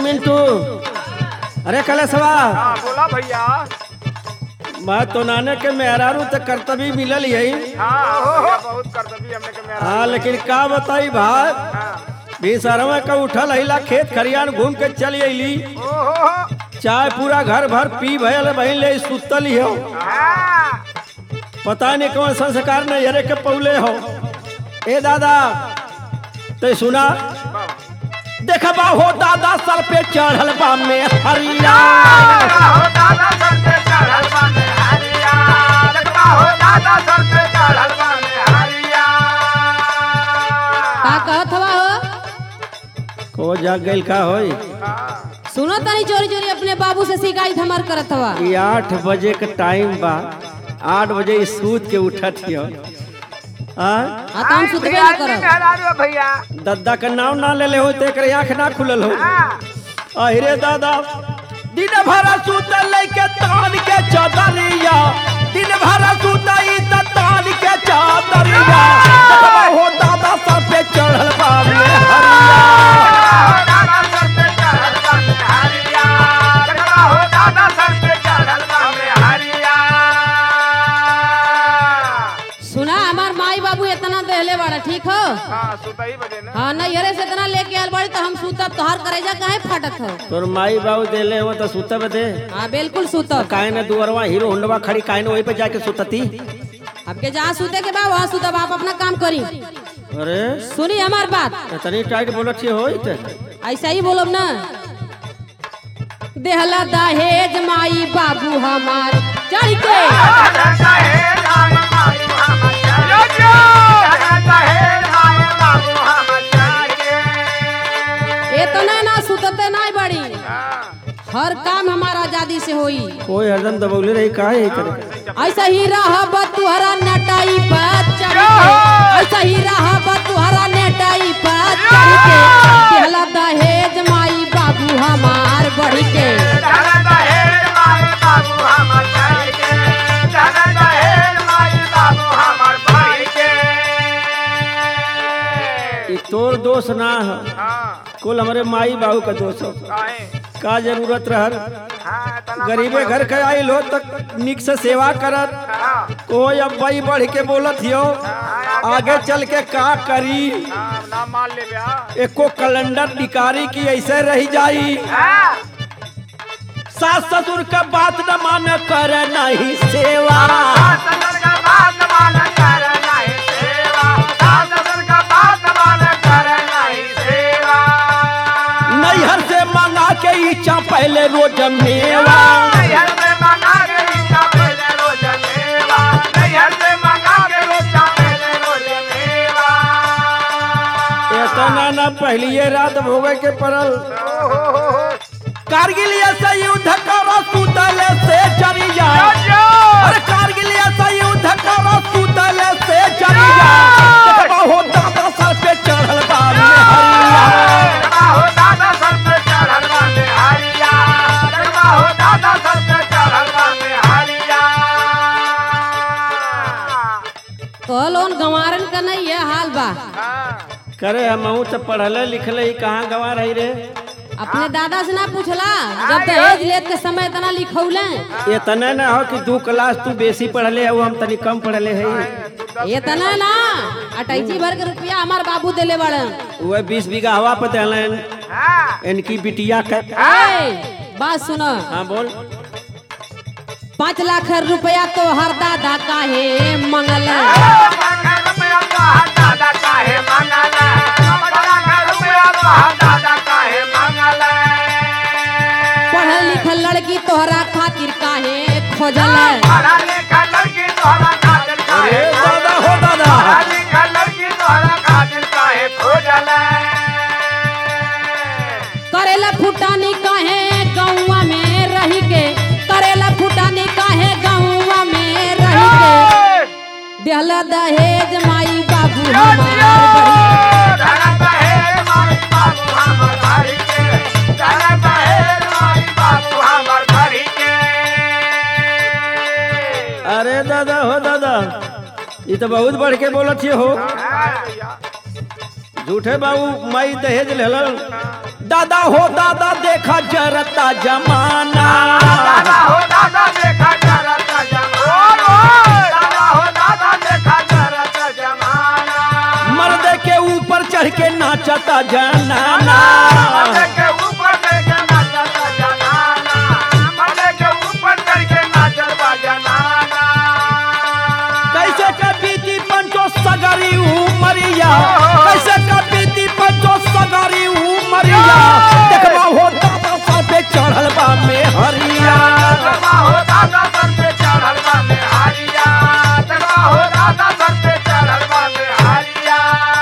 मिंटू, अरे कलेशवा, बोला भैया। मैं तो नाने के मेहरारू तो कर्तव्य मिलल यही। बहुत कर्तव्य हमने के मेरा। हाँ लेकिन का बताई भाई, बीसरवा का उठल हिला खेत खरियान घूम के चली अली, चाय पूरा घर भर पी भयल बहन ले सुतल ही हो, पता नहीं कौन संस्कार नहीं हरे के पौले हो। ए दादा ते सुना, देखबा हो दादा सर पे चढ़ल बा में हरिया, हो दादा सर पे चढ़ल बा में हरिया, हो दादा सर पे चढ़ल बा में हरिया। का कहत हवा हो? को जाग गइल का होई? सुनो तनी चोरी चोरी अपने बाबू से शिकायत हमार करत हवा। ये 8 बजे का टाइम बा, 8 बजे सूत के उठत हियो। हाँ तो हम सुतबे न करब। भैया दादा का नाम ना ले ले हो ते करे आँख ना खुलल हो। अरे दादा दिन भर सूतल लेके तान के चादरिया, दिन भर सूतई त तान के चादरिया, देखबा हो दादा सर पे चढ़ल बा में हरिया, दादा सर पे चढ़ल बा में हरिया, हो दादा सर पे चढ़ल बा में हरिया। सुना हमार माई बाबू इतना देहले बाड़ा, ठीक हो? सुतही बजे ना। हाँ नहीं हरे से इतना लेके आल बाड़ी तो हम सूतब, तोहार करेजा काहे फाटत हो? तोर माई बाबू देले हो तो सुतब दे। हाँ बिल्कुल सूतब। काहे न दुअरवा हीरो होंडवा खड़ी, काहे न वहीं पे जाके सुतती। आपके जहाँ सूते के बा वहाँ सूतब, आप अपना काम करी। अरे सुनी हमार बात, इतनी टाइट बोलत छी होई ते ऐसा ही बोलब ना। देहला दहेज माई बाबू हमार चढ़ के, इतना ना सुतते नहीं बड़ी, हर काम हमारा आजादी से होई। कोई हरदम दबौले रही काहे ही करे। ऐसा ही रहब तुहरा नेटाई पर चढ़ के, ऐसा ही रहब तुहरा नेटाई पर चढ़ के, देहला दहेज माई बाबू हमार बढ़ के। तोर दोष ना है, कुल हमारे माई बाबू का दोष हो। का जरूरत रहल, गरीबे घर के आइल हो तक निक से सेवा करत, कोई अब भाई बढ़ के बोलत हियो, आगे चल के का करी। एको कैलेंडर निकारी की ऐसे रह जाई, सास ससुर का बात न मान कर नहीं सेवा, नैहर से मंगा के इच्छा पहले रोज मेवा, इतना न पहलिए रात भोगे के पड़ल। कारगिल ऐसा युद्ध करो सुतल से चरिया, अरे कारगिल ऐसा युद्ध करो सुतल से चरिया, देखबा हो दादा सर पे चढ़ल बा में हरिया, हो दादा सर पे चढ़ल बा में हरिया, हो दादा सर पे चढ़ल बा में हरिया। तो लोन गंवारन का नहीं है हाल बा। करे हम तो पढ़ले लिखले ही कहाँ गवा रही रे। अपने दादा से ना पूछला जब दहेज लेत के समय इतना लिखौले? इतना ना हो कि 2 क्लास तू बेसी पढ़ले है, हम तनी कम पढ़ले है। इतना ना 28 भर के रुपया हमार बाबू देले बड़े, वह 20 बीघा हवा पे देलन इनकी बिटिया का। बात सुनो। हाँ बोल। 5 लाख रुपया तो हर दादा काहे मंगल, पढ़ल लिखल लड़की तोहरा खातिर काहे खोजल, अरे दादा हो दादा, करेला फुटानी काहे गौवा में रही के, करेला फुटानी काहे गौवा में रही के, देहला दहेज माई बाबू हमार बढ़ी के। अरे दादा हो दादा, ये तो बहुत बढ़ के बोलत हो। झूठे बाबू माई दहेज लेलन, दादा हो दादा देखा जरता जमाना दादा हो दादा देखा जरता जमाना दादा हो दादा देखा जरता जमाना मर्द के ऊपर चढ़ के नाचता जनाना मर्द के ऊपर चढ़ के नाचता जनाना मर्द के ऊपर चढ़ के नाचता जनाना कैसे कपीती पंचो सगरी उमरिया कैसे कपीती पंचो सगरी उमरिया देखबा हो दादा सर पे चढ़ल बा में हरिया देखबा हो दादा सर पे चढ़ल बा में हरिया देखबा हो दादा सर पे चढ़ल बा में हरिया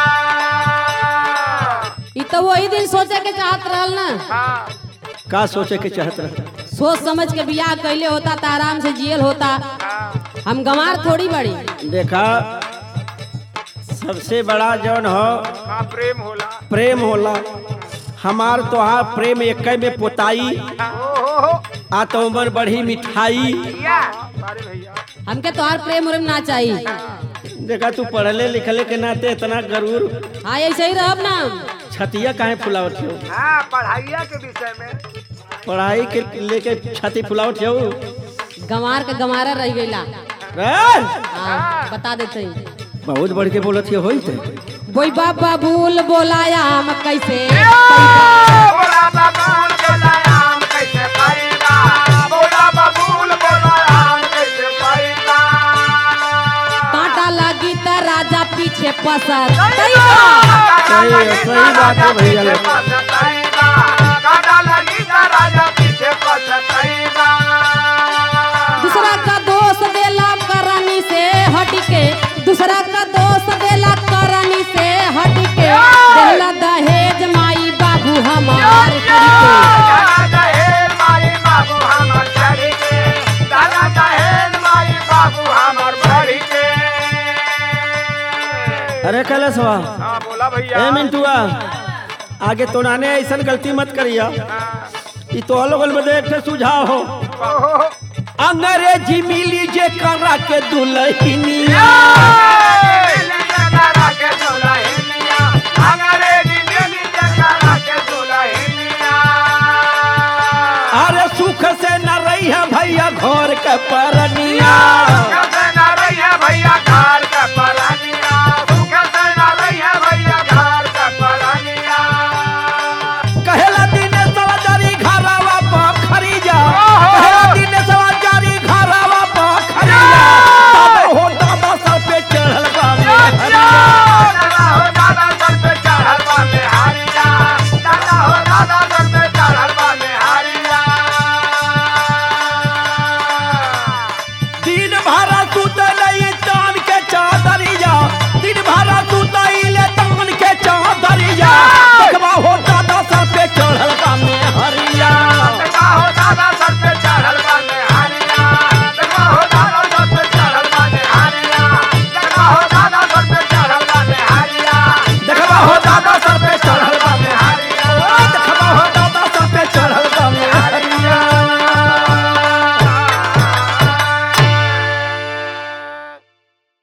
ई तो वही दिन सोचे के चाहत रहल ना। का सोचे के चाहत रह सोच समझ के बियाह कैले होता तो आराम से जियल होता। हम गंवार थोड़ी बड़ी। देखा सबसे बड़ा जौन हो प्रेम होला प्रेम होला हमार तोहार प्रेम एक में पोताई आ तो उम्र बढ़ी मिठाई हमके तोहार प्रेम उरेम ना चाहिए। देखा तू पढ़ले लिखले के नाते इतना गरूर हाँ ऐसे ही रहब ना। छतिया काहे फुलावत हो पढ़ाइया के विषय में पढ़ाई के लेके छाती फुलावत हो गंवार के गंवारा रह गईला। हाँ बता देते हैं। बहुत बढ़ के बोलत होई थे बोई बाबा भूल बोलाया हम कैसे बोला बबूल बोलाया हम कैसे पाईबा बोला बबूल बोलाया हम कैसे पाईबा कांटा लगी त राजा पीछे पसर सही बात है भैया काटा लगी त राजा पीछे पछताईबा दूसरा का दोस्त देला करनी से हटके दूसरा का दोस्त देला करनी से हटके देला दहेज माई बाबू हमार करके दहेज माई बाबू हमर छड़ी के दादा दहेज माई बाबू हमर भरी के अरे कलसवा हाँ बोला भैया ए मिंटुआ आगे तो नाने ऐसा गलती मत करिया ई तो लोगन में एक ठे सुझाव हो अंग्रेजी मिली जे करा के दुल्हनिया अरे सुख से न रही है भैया घर के परनिया